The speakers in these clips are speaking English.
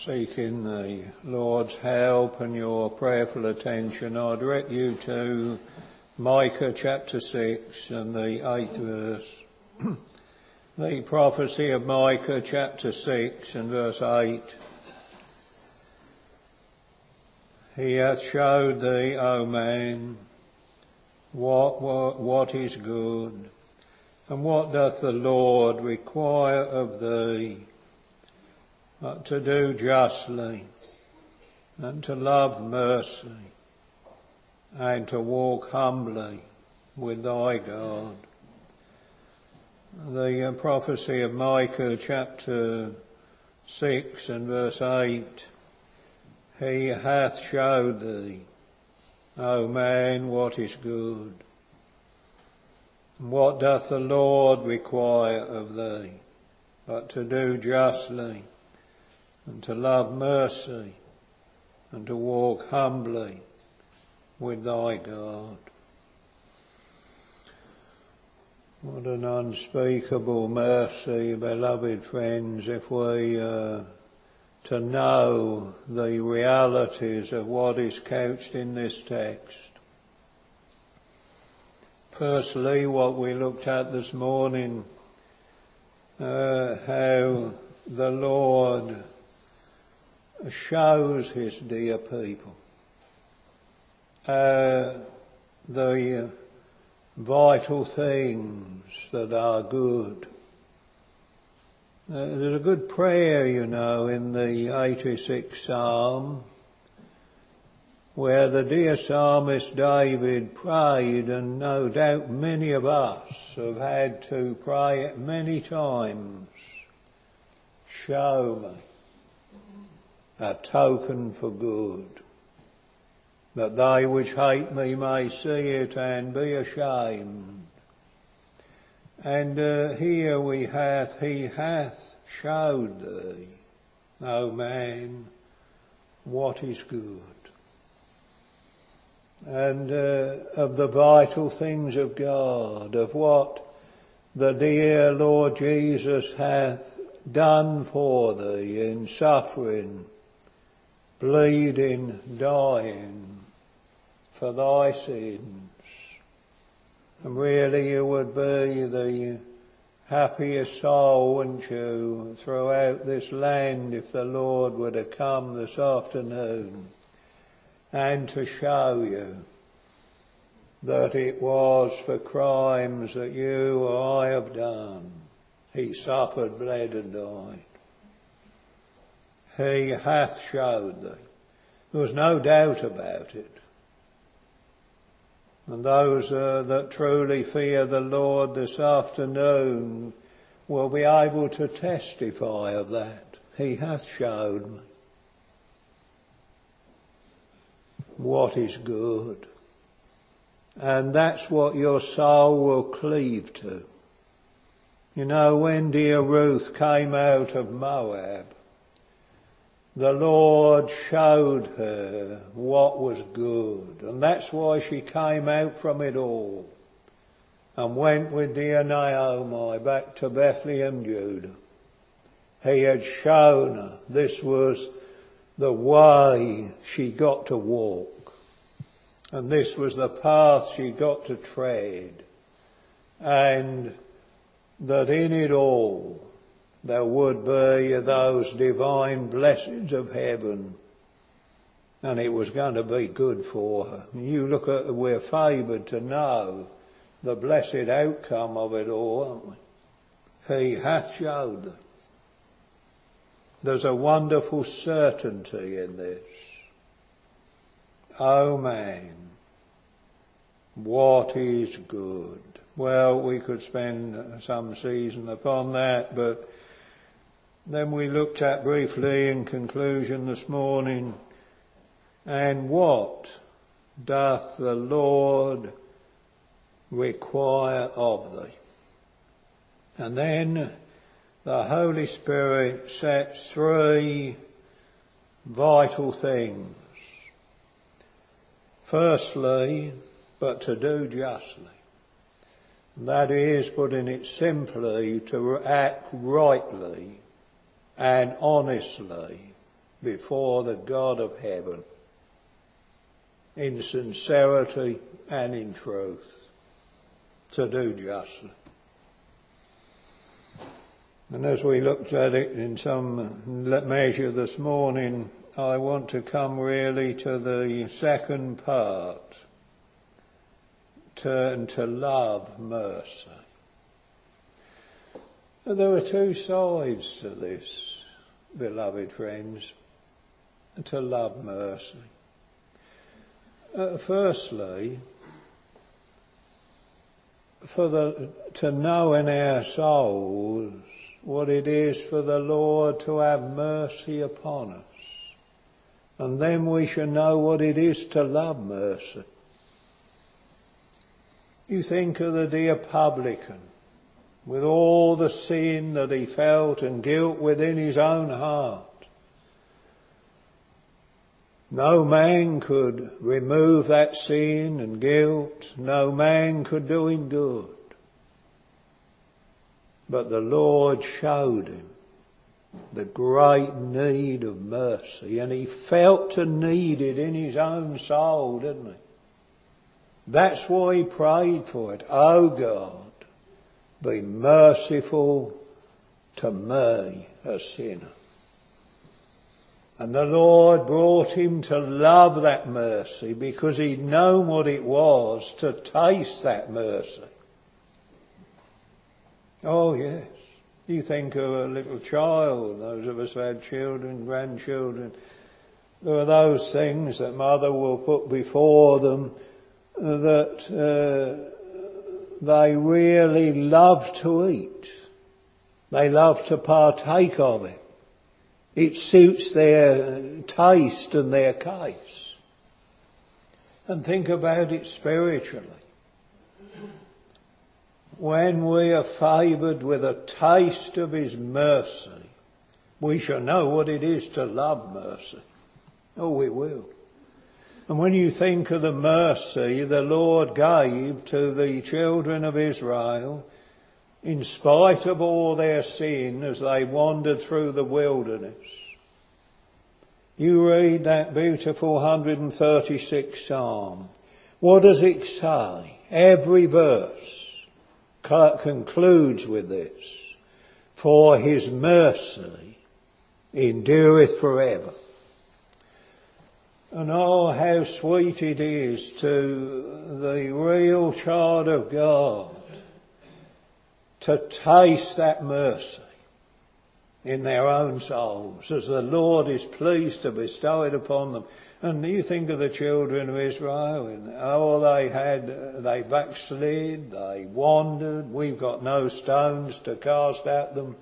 seeking the Lord's help and your prayerful attention, I direct you to Micah chapter 6 and the 8th verse. The prophecy of Micah chapter 6 and verse 8. He hath showed thee, O man, what is good, and what doth the Lord require of thee, but to do justly, and to love mercy, and to walk humbly with thy God. The prophecy of Micah chapter 6 and verse 8. He hath showed thee, O man, what is good. And what doth the Lord require of thee, but to do justly, and to love mercy, and to walk humbly with thy God. What an unspeakable mercy, beloved friends, if we to know the realities of what is couched in this text. Firstly, what we looked at this morning, how the Lord shows his dear people the vital things that are good. There's a good prayer, in the 86th Psalm, where the dear psalmist David prayed, and no doubt many of us have had to pray it many times. Show me a token for good, that they which hate me may see it and be ashamed. And here he hath showed thee, O man, what is good. And of the vital things of God, of what the dear Lord Jesus hath done for thee in suffering, bleeding, dying for thy sins. And really you would be the happiest soul, wouldn't you, throughout this land, if the Lord were to come this afternoon and to show you that it was for crimes that you or I have done he suffered, bled and died. He hath showed thee. There was no doubt about it. And those that truly fear the Lord this afternoon will be able to testify of that. He hath showed me what is good. And that's what your soul will cleave to. When dear Ruth came out of Moab, the Lord showed her what was good, and that's why she came out from it all and went with dear Naomi back to Bethlehem, Judah. He had shown her this was the way she got to walk, and this was the path she got to tread, and that in it all there would be those divine blessings of heaven, and it was going to be good for her. You look at, we're favoured to know the blessed outcome of it all, aren't we? He hath showed them. There's a wonderful certainty in this. Oh man, what is good? Well, we could spend some season upon that, but then we looked at briefly in conclusion this morning, and what doth the Lord require of thee? And then the Holy Spirit sets three vital things. Firstly, but to do justly. That is, putting it simply, to act rightly and honestly before the God of heaven, in sincerity and in truth, to do justly. And as we looked at it in some measure this morning, I want to come really to the second part. Turn to love mercy. There are two sides to this, beloved friends, to love mercy. Firstly, to know in our souls what it is for the Lord to have mercy upon us. And then we shall know what it is to love mercy. You think of the dear publican, with all the sin that he felt and guilt within his own heart. No man could remove that sin and guilt. No man could do him good. But the Lord showed him the great need of mercy, and he felt to need it in his own soul, didn't he? That's why he prayed for it. Oh God, be merciful to me, a sinner. And the Lord brought him to love that mercy because he'd known what it was to taste that mercy. Oh yes, you think of a little child, those of us who had children, grandchildren, there are those things that mother will put before them that they really love to eat. They love to partake of it. It suits their taste and their case. And think about it spiritually. When we are favoured with a taste of his mercy, we shall know what it is to love mercy. Oh, we will. And when you think of the mercy the Lord gave to the children of Israel, in spite of all their sin as they wandered through the wilderness, you read that beautiful 136th Psalm. What does it say? Every verse concludes with this: for his mercy endureth forever. And oh, how sweet it is to the real child of God to taste that mercy in their own souls as the Lord is pleased to bestow it upon them. And you think of the children of Israel, and all they backslid, they wandered. We've got no stones to cast at them.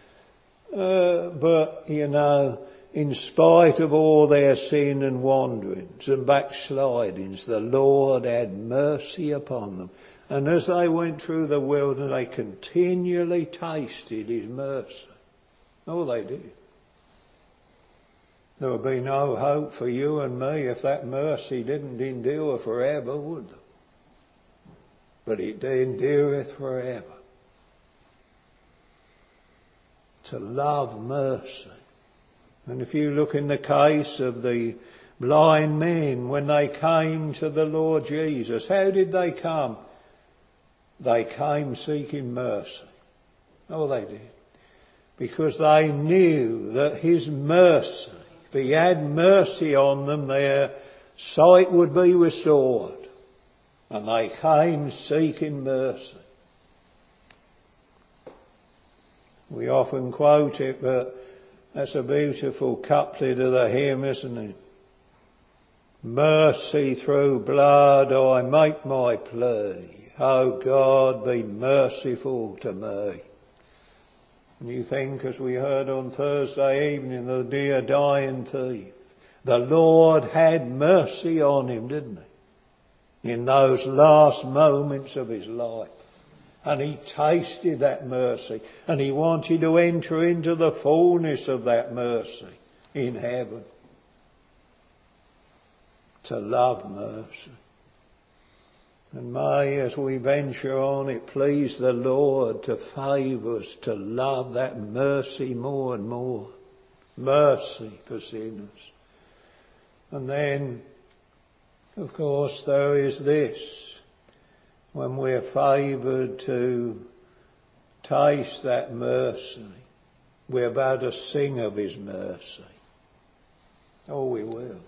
But, you know, in spite of all their sin and wanderings and backslidings, the Lord had mercy upon them. And as they went through the wilderness, they continually tasted his mercy. Oh, they did. There would be no hope for you and me if that mercy didn't endure forever, would there? But it endureth forever. To love mercy. And if you look in the case of the blind men, when they came to the Lord Jesus, how did they come? They came seeking mercy. Oh, they did. Because they knew that his mercy, if he had mercy on them, their sight would be restored. And they came seeking mercy. We often quote it, but that's a beautiful couplet of the hymn, isn't it? Mercy through blood I make my plea. Oh God, be merciful to me. And you think, as we heard on Thursday evening, the dear dying thief, the Lord had mercy on him, didn't he? In those last moments of his life. And he tasted that mercy, and he wanted to enter into the fullness of that mercy in heaven. To love mercy. And may, as we venture on, it please the Lord to favour us to love that mercy more and more. mercy for sinners. And then, of course, there is this, when we're favoured to taste that mercy, we're about to sing of his mercy. Oh, we will.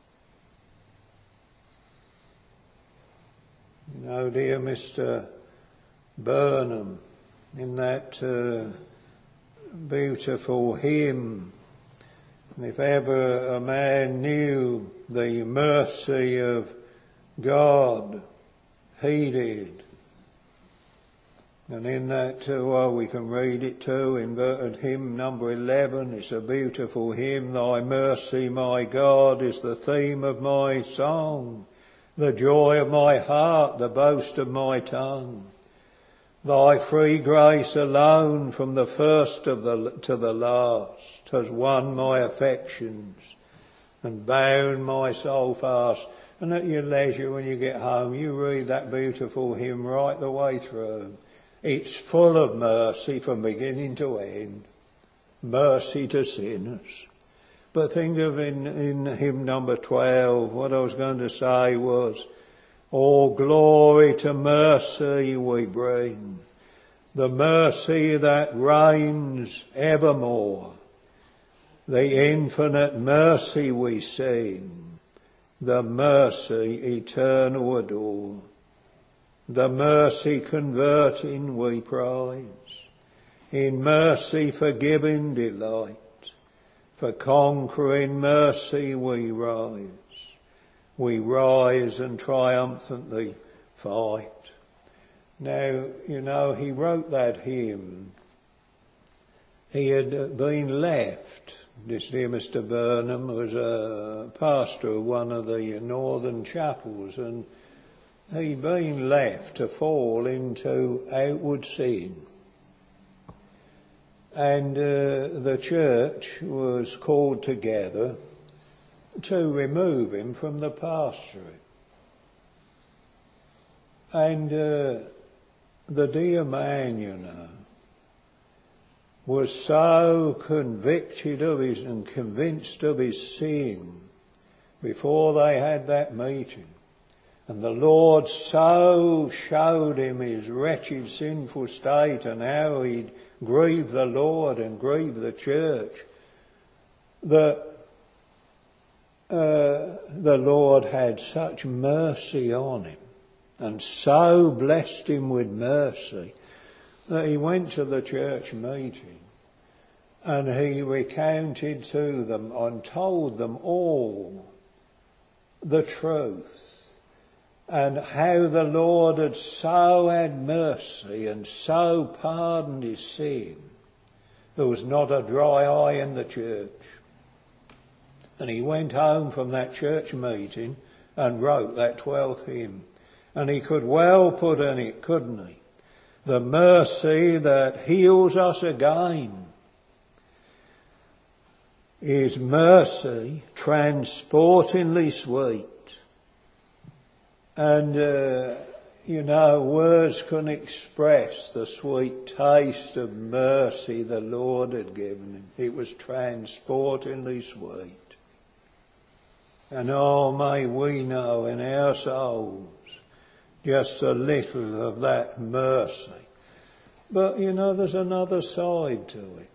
You know, dear Mr. Burnham, in that beautiful hymn, if ever a man knew the mercy of God, he did. And in that we can read it too, in hymn number 11, it's a beautiful hymn. Thy mercy, my God, is the theme of my song, the joy of my heart, the boast of my tongue. Thy free grace alone, from the first to the last, has won my affections and bound my soul fast. And at your leisure, when you get home, you read that beautiful hymn right the way through. It's full of mercy from beginning to end. Mercy to sinners. But think of in hymn number 12, what I was going to say was, all glory to mercy we bring, the mercy that reigns evermore. The infinite mercy we sing, the mercy eternal adore. The mercy converting we prize, in mercy forgiving delight, for conquering mercy we rise and triumphantly fight. Now, you know, he wrote that hymn. He had been left. This dear Mr. Burnham was a pastor of one of the northern chapels, and he'd been left to fall into outward sin. And the church was called together to remove him from the pastorate. And the dear man, you know, was so convicted of his and convinced of his sin before they had that meeting. And the Lord so showed him his wretched, sinful state and how he'd grieved the Lord and grieved the church, that the Lord had such mercy on him and so blessed him with mercy that he went to the church meeting and he recounted to them and told them all the truth. And how the Lord had so had mercy and so pardoned his sin. There was not a dry eye in the church. And he went home from that church meeting and wrote that 12th hymn. And he could well put in it, couldn't he? The mercy that heals us again is mercy transportingly sweet. And, you know, words couldn't express the sweet taste of mercy the Lord had given him. It was transportingly sweet. And oh, may we know in our souls just a little of that mercy. But, you know, there's another side to it.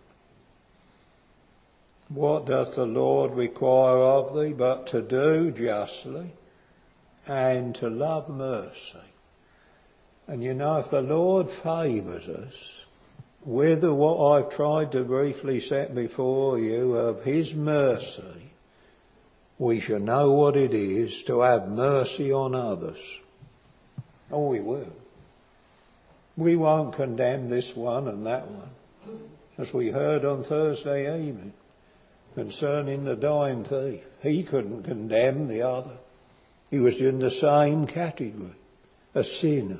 What doth the Lord require of thee but to do justly and to love mercy? And you know, if the Lord favours us with what I've tried to briefly set before you of his mercy, we shall know what it is to have mercy on others. Oh, we will. We won't condemn this one and that one, as we heard on Thursday evening concerning the dying thief. He couldn't condemn the other. He was in the same category, a sinner.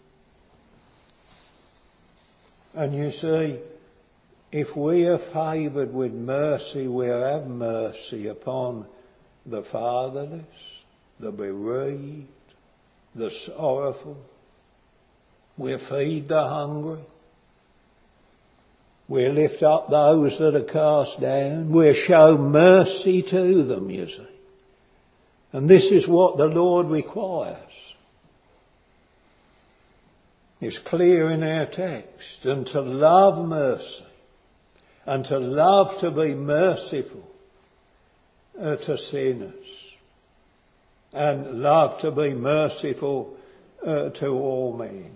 And you see, if we are favoured with mercy, we'll have mercy upon the fatherless, the bereaved, the sorrowful. We'll feed the hungry. We'll lift up those that are cast down. We'll show mercy to them, you see. And this is what the Lord requires. It's clear in our text. And to love mercy, and to love to be merciful to sinners, and love to be merciful to all men.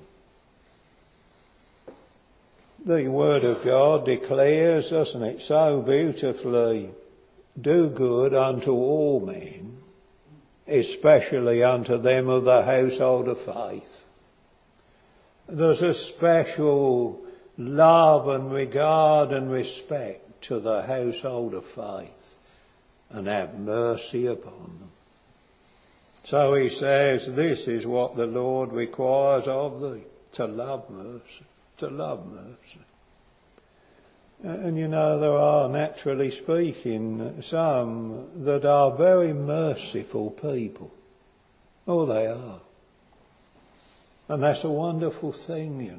The Word of God declares, doesn't it, so beautifully, do good unto all men, especially unto them of the household of faith. There's a special love and regard and respect to the household of faith, and have mercy upon them. So he says, this is what the Lord requires of thee, to love mercy. To love mercy. And you know, there are, naturally speaking, some that are very merciful people. Oh, they are. And that's a wonderful thing, you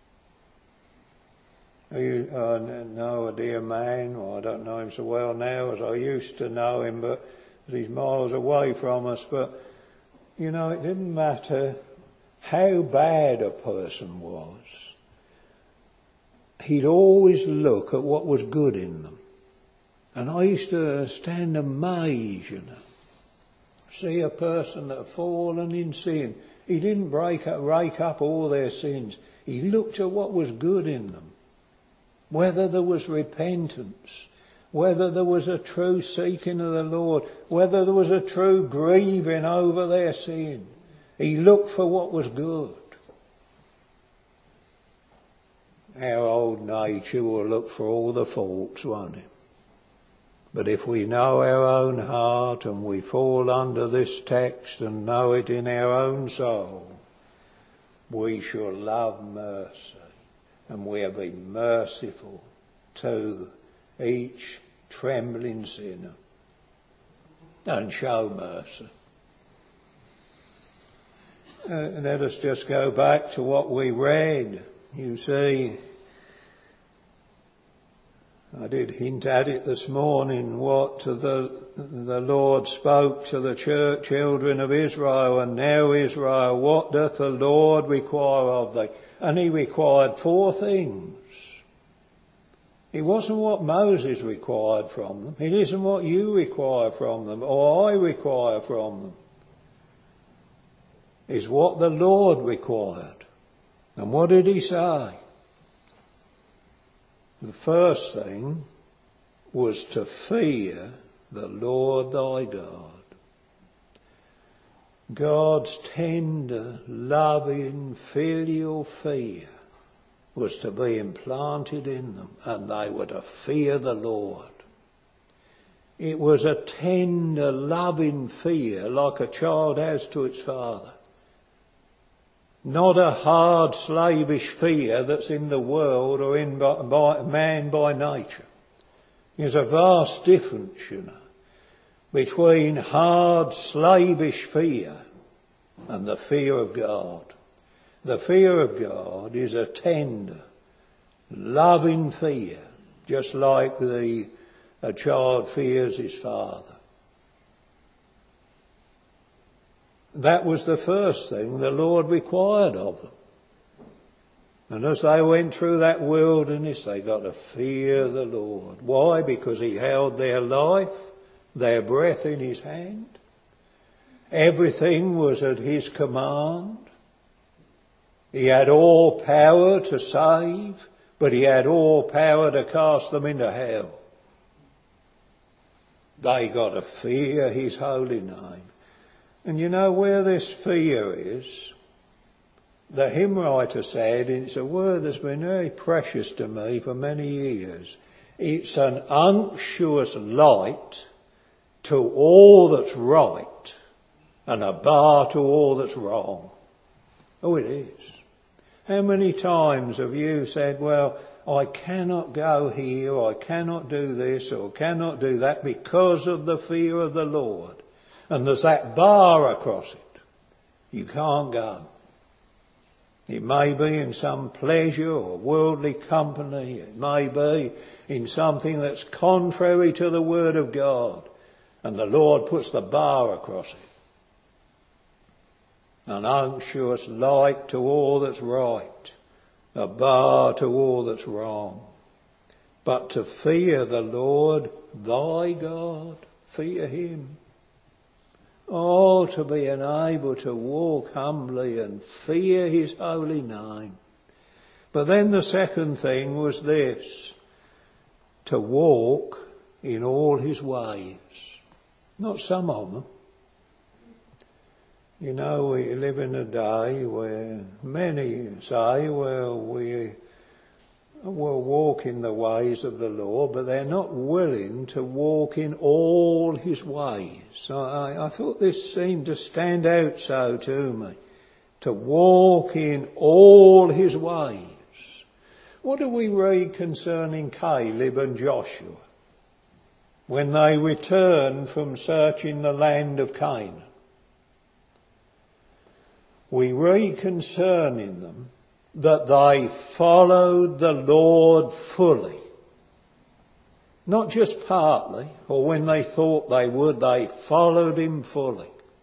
know. I know a dear man, well, I don't know him so well now as I used to know him, but he's miles away from us. But, you know, it didn't matter how bad a person was. He'd always look at what was good in them. And I used to stand amazed, you know. See a person that had fallen in sin. He didn't rake up all their sins. He looked at what was good in them. Whether there was repentance, whether there was a true seeking of the Lord, whether there was a true grieving over their sin. He looked for what was good. Our old nature will look for all the faults, won't it? But if we know our own heart and we fall under this text and know it in our own soul, we shall love mercy and we'll be merciful to each trembling sinner and show mercy. Let us just go back to what we read. You see, I did hint at it this morning, what the Lord spoke to the children of Israel. And now, Israel, what doth the Lord require of thee? And he required 4 things. It wasn't what Moses required from them. It isn't what you require from them or I require from them. It's what the Lord required. And what did he say? The first thing was to fear the Lord thy God. God's tender, loving, filial fear was to be implanted in them, and they were to fear the Lord. It was a tender, loving fear like a child has to its father. Not a hard, slavish fear that's in the world or in man by nature. There's a vast difference, you know, between hard, slavish fear and the fear of God. The fear of God is a tender, loving fear, just like a child fears his father. That was the first thing the Lord required of them. And as they went through that wilderness, they got to fear the Lord. Why? Because he held their life, their breath in his hand. Everything was at his command. He had all power to save, but he had all power to cast them into hell. They got to fear his holy name. And you know where this fear is? The hymn writer said, and it's a word that's been very precious to me for many years, it's an unctuous light to all that's right and a bar to all that's wrong. Oh, it is. How many times have you said, well, I cannot go here, I cannot do this or cannot do that because of the fear of the Lord. And there's that bar across it. You can't go. It may be in some pleasure or worldly company. It may be in something that's contrary to the Word of God. And the Lord puts the bar across it. An unctuous light to all that's right, a bar to all that's wrong. But to fear the Lord thy God, fear him. Oh, to be able to walk humbly and fear his holy name. But then the second thing was this, to walk in all his ways. Not some of them. You know, we live in a day where many say, well, we will walk in the ways of the Lord, but they're not willing to walk in all his ways. So I thought this seemed to stand out so to me, to walk in all his ways. What do we read concerning Caleb and Joshua when they returned from searching the land of Canaan? We read concerning them that they followed the Lord fully. Not just partly, or when they thought they would, they followed him fully.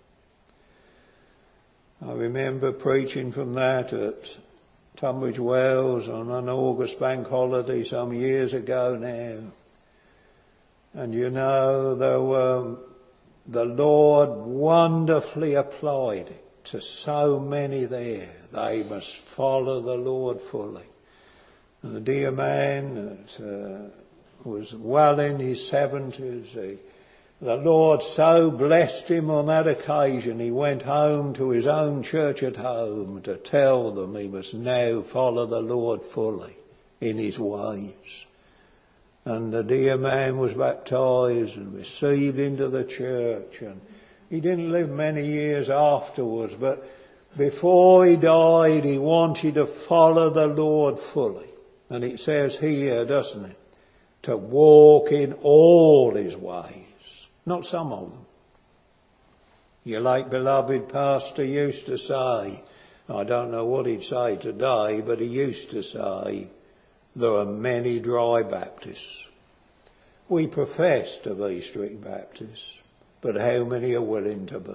I remember preaching from that at Tunbridge Wells on an August bank holiday some years ago now. And you know, the Lord wonderfully applied it to so many there. They must follow the Lord fully. And the dear man was well in his 70s. The Lord so blessed him on that occasion. He went home to his own church at home to tell them he must now follow the Lord fully in his ways. And the dear man was baptized and received into the church, and he didn't live many years afterwards, but before he died, he wanted to follow the Lord fully. And it says here, doesn't it, to walk in all his ways, not some of them. Your late beloved pastor used to say, I don't know what he'd say today, but he used to say, there are many dry Baptists. We profess to be strict Baptists, but how many are willing to be?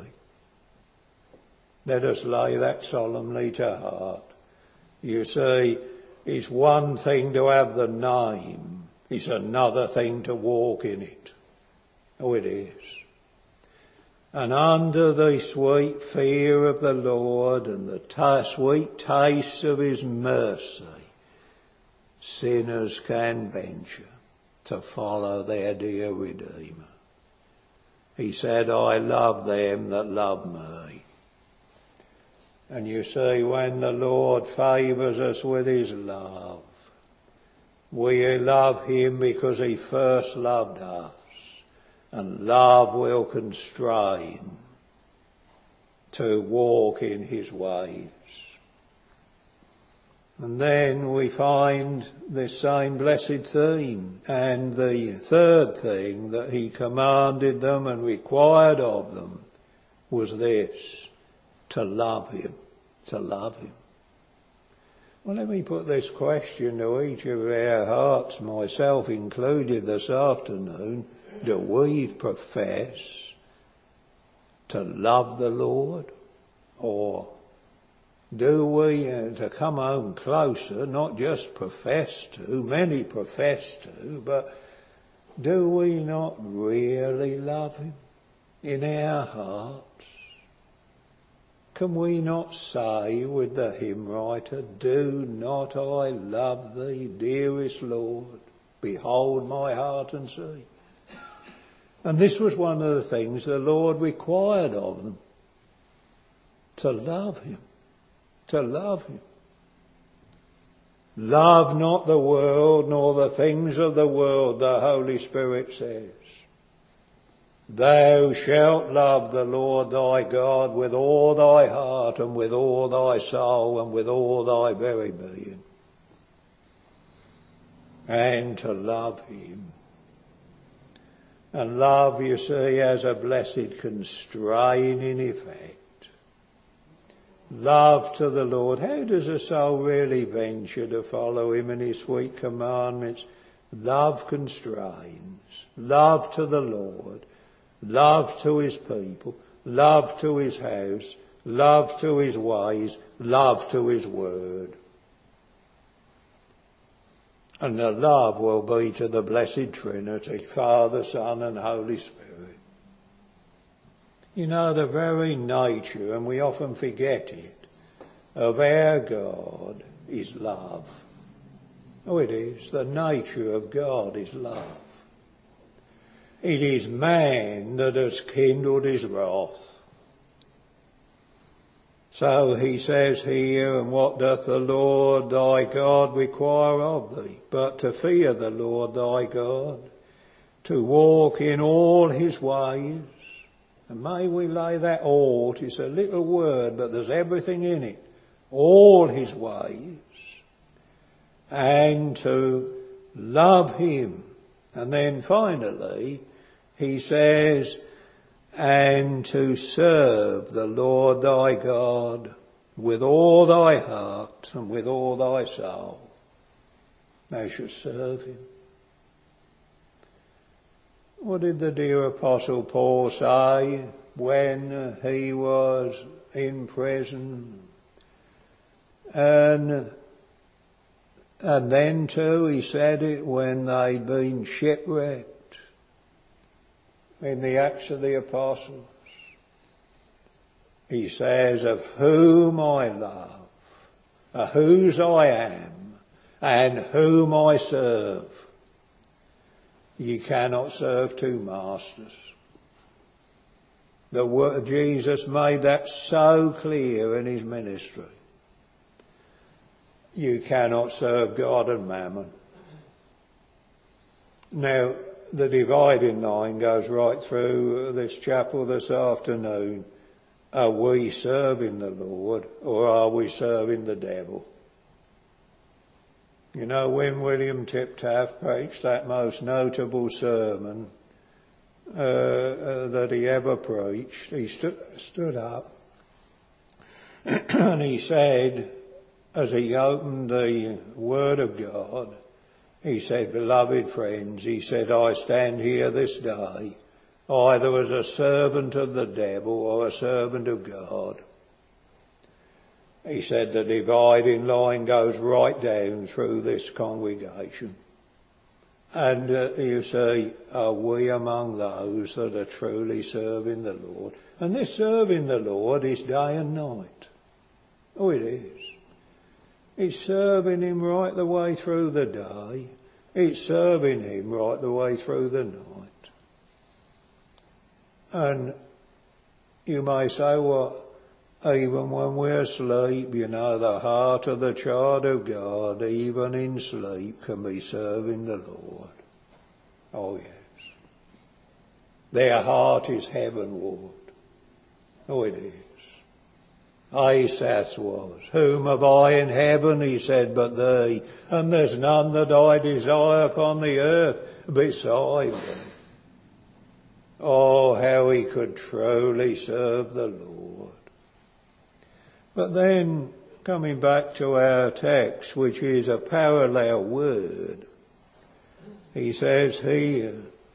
Let us lay that solemnly to heart. You see, it's one thing to have the name, it's another thing to walk in it. Oh, it is. And under the sweet fear of the Lord and the sweet taste of his mercy, sinners can venture to follow their dear Redeemer. He said, I love them that love me. And you see, when the Lord favours us with his love, we love him because he first loved us. And love will constrain to walk in his ways. And then we find this same blessed theme. And the third thing that he commanded them and required of them was this, to love him, to love him. Well, let me put this question to each of our hearts, myself included this afternoon. Do we profess to love the Lord? Or do we, to come home closer, not just profess to, many profess to, but do we not really love him in our hearts? Can we not say with the hymn writer, do not I love thee, dearest Lord? Behold my heart and see. And this was one of the things the Lord required of them. To love him. To love him. Love not the world nor the things of the world, the Holy Spirit says. Thou shalt love the Lord thy God with all thy heart and with all thy soul and with all thy very being. And to love him. And love, you see, has a blessed constraining effect. love to the Lord. How does a soul really venture to follow him and his sweet commandments? Love constrains, love to the Lord, love to his people, love to his house, love to his ways, love to his word. And the love will be to the blessed Trinity, Father, Son and Holy Spirit. You know, the very nature, and we often forget it, of our God is love. Oh, it is. The nature of God is love. It is man that has kindled his wrath. So he says here, and what doth the Lord thy God require of thee? But to fear the Lord thy God, to walk in all his ways. And may we lay that all, it's a little word, but there's everything in it. All his ways. And to love him. And then finally, he says, and to serve the Lord thy God with all thy heart and with all thy soul. Thou shalt serve him. What did the dear Apostle Paul say when he was in prison? And then too he said it when they'd been shipwrecked in the Acts of the Apostles. He says, of whom I love, whose I am, and whom I serve. Ye cannot serve two masters. The word, Jesus made that so clear in his ministry. You cannot serve God and mammon. Now, the dividing line goes right through this chapel this afternoon. Are we serving the Lord or are we serving the devil? You know, when William Tiptaf preached that most notable sermon that he ever preached, he stood up and he said, as he opened the Word of God, he said, beloved friends, he said, I stand here this day either as a servant of the devil or a servant of God. He said the dividing line goes right down through this congregation. And you see, are we among those that are truly serving the Lord? And this serving the Lord is day and night. Oh, it is. It's serving him right the way through the day. It's serving him right the way through the night. And you may say, well, even when we're asleep, you know, the heart of the child of God, even in sleep, can be serving the Lord. Oh, yes. Their heart is heavenward. Oh, it is. Asaph was. Whom have I in heaven, he said, but thee? And there's none that I desire upon the earth beside thee. Oh, how he could truly serve the Lord. But then, coming back to our text, which is a parallel word, he says here,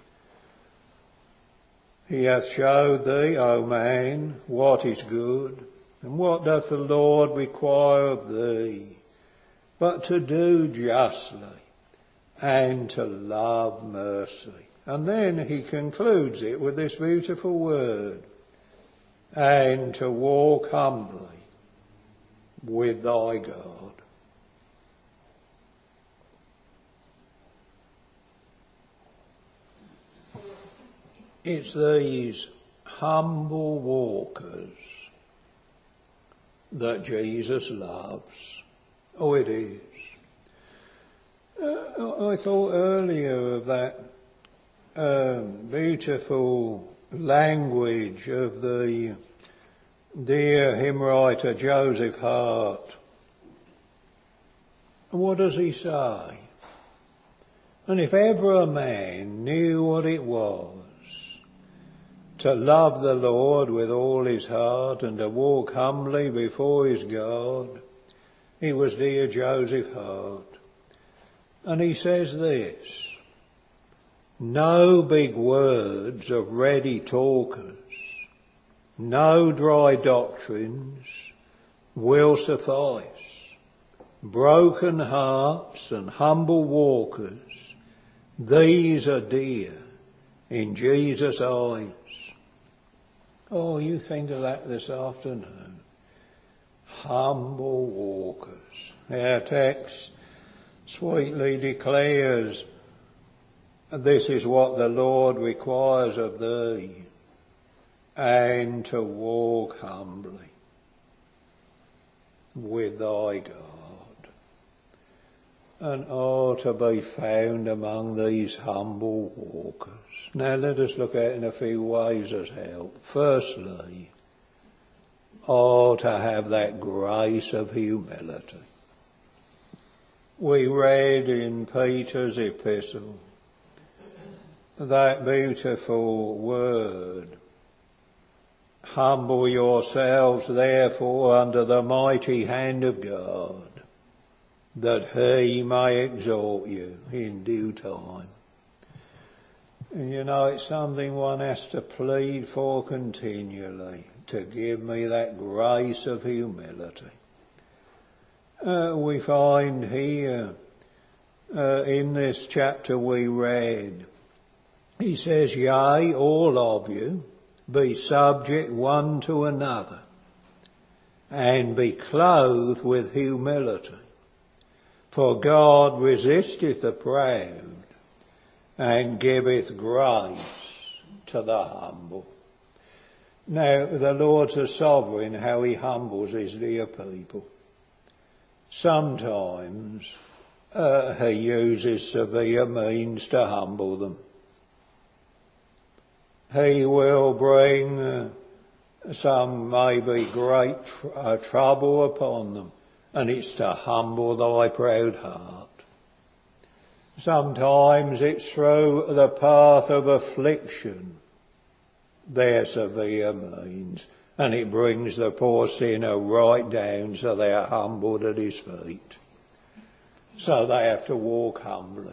he hath showed thee, O man, what is good, and what doth the Lord require of thee, but to do justly, and to love mercy. And then he concludes it with this beautiful word, and to walk humbly with thy God. It's these humble walkers that Jesus loves. Oh, it is. I thought earlier of that beautiful language of the dear hymn writer Joseph Hart. And what does he say? And if ever a man knew what it was to love the Lord with all his heart and to walk humbly before his God. He was dear Joseph Hart. And he says this: no big words of ready talkers, no dry doctrines will suffice. Broken hearts and humble walkers, these are dear in Jesus' eyes. Oh, you think of that this afternoon. Humble walkers. Our text sweetly declares, this is what the Lord requires of thee, and to walk humbly with thy God. And to be found among these humble walkers. Now let us look at it in a few ways as help. Firstly, to have that grace of humility. We read in Peter's epistle that beautiful word, humble yourselves therefore under the mighty hand of God, that he may exalt you in due time. And you know, it's something one has to plead for continually, to give me that grace of humility. We find here, in this chapter we read, he says, yea, all of you, be subject one to another, and be clothed with humility. For God resisteth the proud, and giveth grace to the humble. Now, the Lord's a sovereign how he humbles his dear people. Sometimes he uses severe means to humble them. He will bring some maybe great trouble upon them, and it's to humble thy proud heart. Sometimes it's through the path of affliction, their severe means, and it brings the poor sinner right down so they are humbled at his feet. So they have to walk humbly.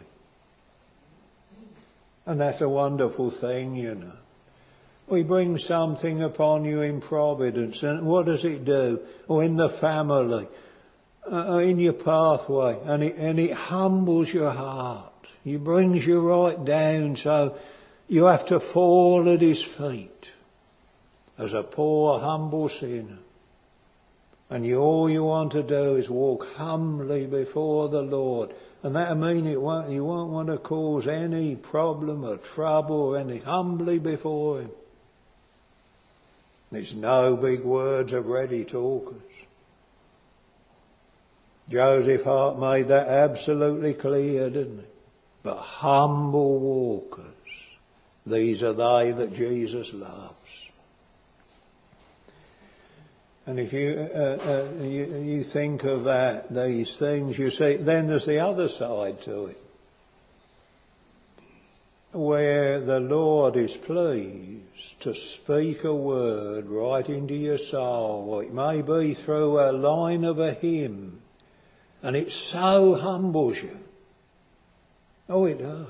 And that's a wonderful thing, you know. We bring something upon you in providence, and what does it do? Or in the family, in your pathway, and it humbles your heart. It brings you right down, so you have to fall at his feet as a poor, humble sinner. And all you want to do is walk humbly before the Lord. And that'll mean you won't want to cause any problem or trouble or any, humbly before him. There's no big words of ready talkers. Joseph Hart made that absolutely clear, didn't he? But humble walkers, these are they that Jesus loves. And if you think of that, these things, you see, then there's the other side to it, where the Lord is pleased to speak a word right into your soul. It may be through a line of a hymn, and it so humbles you. Oh, it does.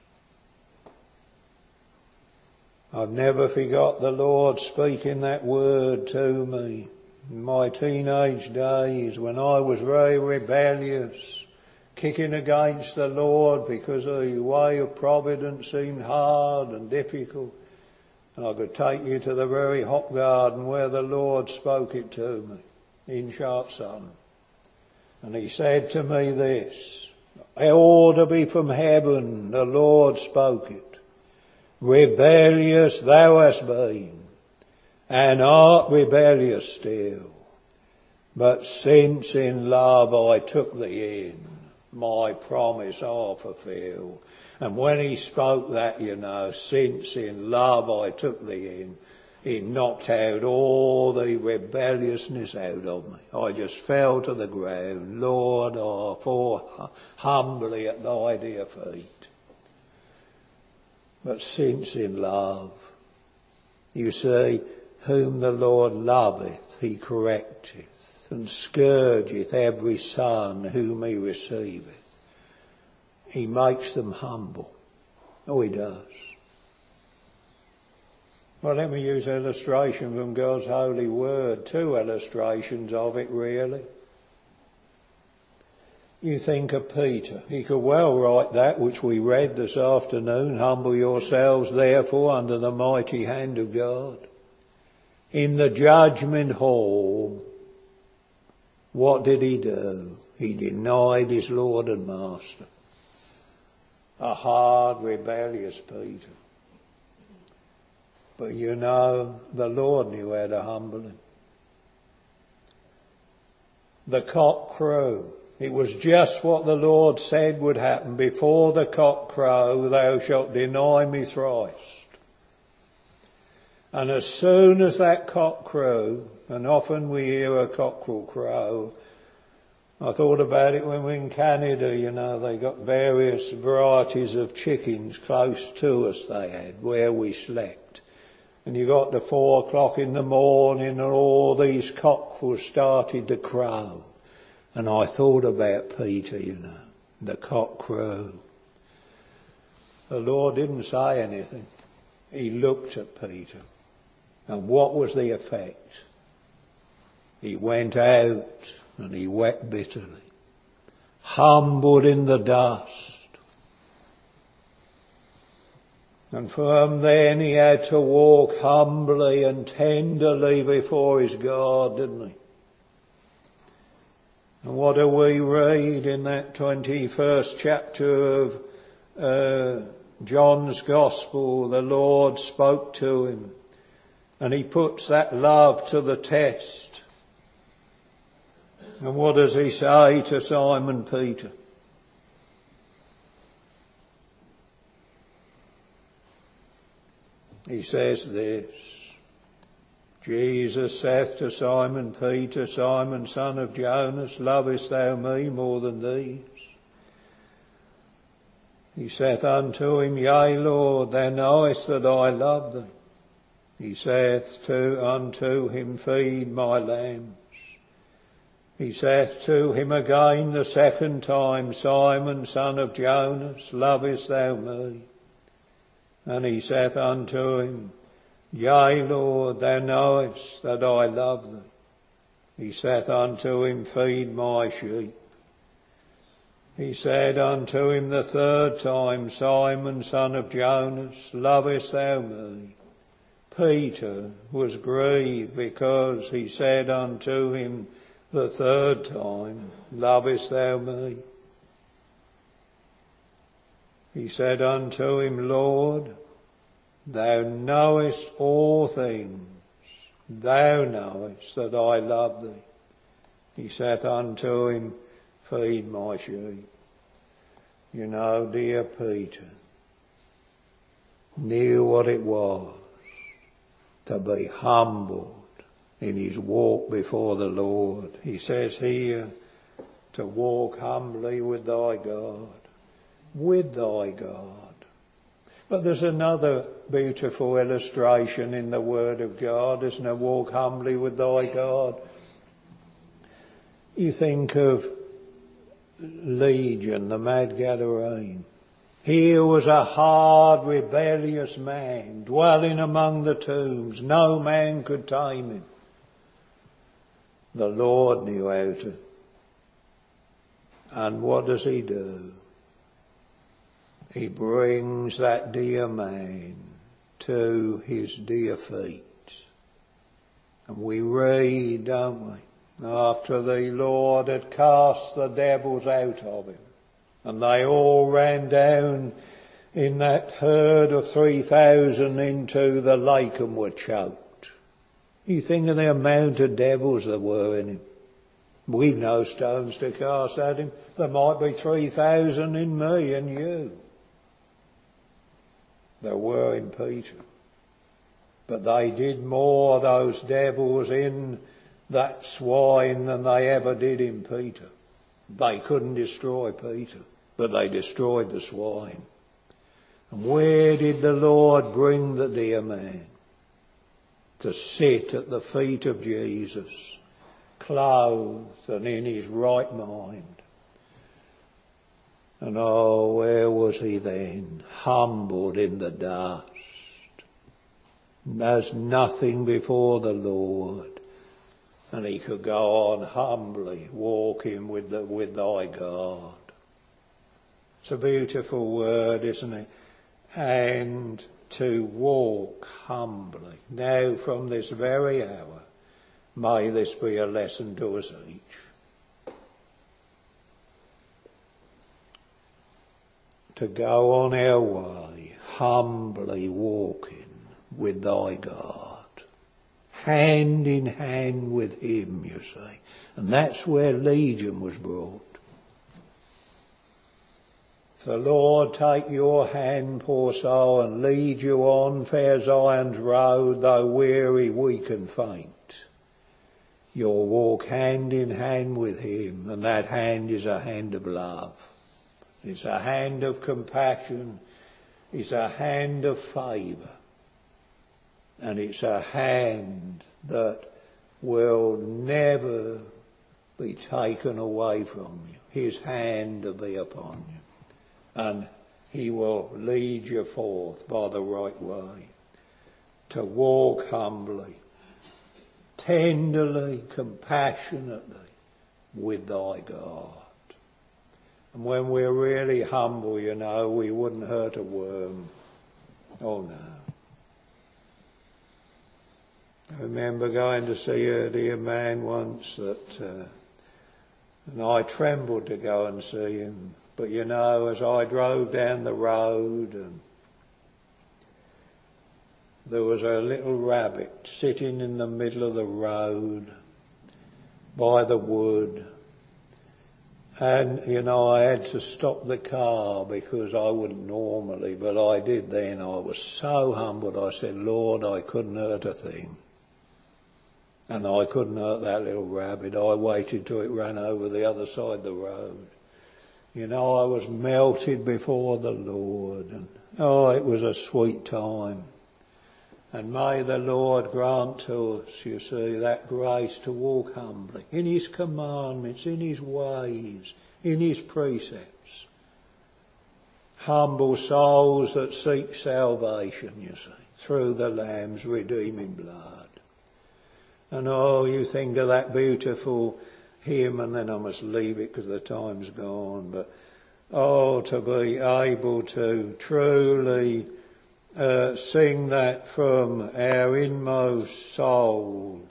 I've never forgot the Lord speaking that word to me in my teenage days when I was very rebellious, kicking against the Lord because the way of providence seemed hard and difficult. And I could take you to the very hop garden where the Lord spoke it to me in sharp sun. And he said to me this, it ought to be from heaven, the Lord spoke it. Rebellious thou hast been, and art rebellious still. But since in love I took thee in, my promise I'll fulfill. And when he spoke that, you know, since in love I took thee in, he knocked out all the rebelliousness out of me. I just fell to the ground. Lord, I fall humbly at thy dear feet. But since in love You see, whom the Lord loveth, he correcteth, and scourgeth every son whom he receiveth. He makes them humble. Oh, he does. Well, let me use illustration from God's holy word. 2 illustrations of it, really. You think of Peter. He could well write that which we read this afternoon. Humble yourselves, therefore, under the mighty hand of God. In the judgment hall, what did he do? He denied his Lord and Master. A hard, rebellious Peter. But you know, the Lord knew how to humble him. The cock crew. It was just what the Lord said would happen. Before the cock crow, thou shalt deny me thrice. And as soon as that cock crew, and often we hear a cockerel crow, I thought about it when we were in Canada, you know, they got various varieties of chickens close to us they had, where we slept. And you got to 4 o'clock in the morning and all these cockerels started to crow. And I thought about Peter, you know, the cock crew. The Lord didn't say anything. He looked at Peter. And what was the effect? He went out and he wept bitterly, humbled in the dust. And from then he had to walk humbly and tenderly before his God, didn't he? And what do we read in that 21st chapter of John's Gospel? The Lord spoke to him and he puts that love to the test. And what does he say to Simon Peter? He says this, Jesus saith to Simon Peter, Simon, son of Jonas, lovest thou me more than these? He saith unto him, Yea, Lord, thou knowest that I love thee. He saith unto him, Feed my lambs. He saith to him again the second time, Simon, son of Jonas, lovest thou me? And he saith unto him, Yea, Lord, thou knowest that I love thee. He saith unto him, Feed my sheep. He said unto him the third time, Simon, son of Jonas, lovest thou me? Peter was grieved because he said unto him the third time, lovest thou me? He said unto him, Lord, thou knowest all things. Thou knowest that I love thee. He saith unto him, Feed my sheep. You know, dear Peter knew what it was to be humbled in his walk before the Lord. He says here, to walk humbly with thy God. With thy God. But there's another beautiful illustration in the Word of God, isn't it? Walk humbly with thy God. You think of Legion, the mad Gadarene. Here was a hard, rebellious man dwelling among the tombs. No man could tame him. The Lord knew how to. And what does he do? He brings that dear man to his dear feet. And we read, don't we, after the Lord had cast the devils out of him, and they all ran down in that herd of 3,000 into the lake and were choked. You think of the amount of devils there were in him. We've no stones to cast at him. There might be 3,000 in me and you. There were in Peter. But they did more, those devils, in that swine than they ever did in Peter. They couldn't destroy Peter, but they destroyed the swine. And where did the Lord bring the dear man? to sit at the feet of Jesus, clothed and in his right mind. And oh, where was he then? Humbled in the dust, as nothing before the Lord. And he could go on humbly walking with thy God. It's a beautiful word, isn't it? And to walk humbly. Now from this very hour, may this be a lesson to us each. To go on our way, humbly walking with thy God. Hand in hand with him, you see. And that's where Legion was brought. If the Lord take your hand, poor soul, and lead you on fair Zion's road, though weary, weak and faint, you'll walk hand in hand with him, and that hand is a hand of love. It's a hand of compassion. It's a hand of favour. And it's a hand that will never be taken away from you. His hand will be upon you. And he will lead you forth by the right way. To walk humbly, tenderly, compassionately with thy God. And when we're really humble, you know, we wouldn't hurt a worm. Oh no. I remember going to see a dear man once and I trembled to go and see him. But you know, as I drove down the road, and there was a little rabbit sitting in the middle of the road by the wood. And, you know, I had to stop the car because I wouldn't normally, but I did then. I was so humbled. I said, Lord, I couldn't hurt a thing. And I couldn't hurt that little rabbit. I waited till it ran over the other side of the road. You know, I was melted before the Lord. And, oh, it was a sweet time. And may the Lord grant to us, you see, that grace to walk humbly in his commandments, in his ways, in his precepts. Humble souls that seek salvation, you see, through the Lamb's redeeming blood. And oh, you think of that beautiful hymn, and then I must leave it because the time's gone, but oh, to be able to truly sing that from our inmost souls.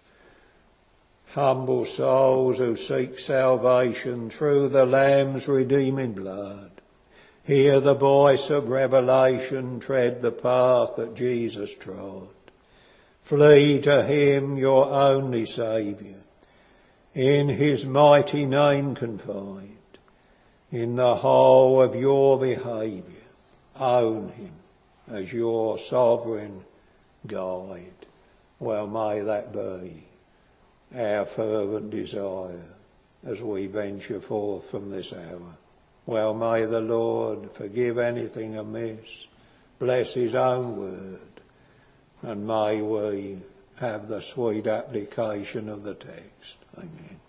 Humble souls who seek salvation through the Lamb's redeeming blood. Hear the voice of revelation, tread the path that Jesus trod. Flee to him, your only Saviour, in his mighty name confide. In the whole of your behaviour, own him as your sovereign guide. Well, may that be our fervent desire as we venture forth from this hour. Well, may the Lord forgive anything amiss, bless his own word, and may we have the sweet application of the text. Amen.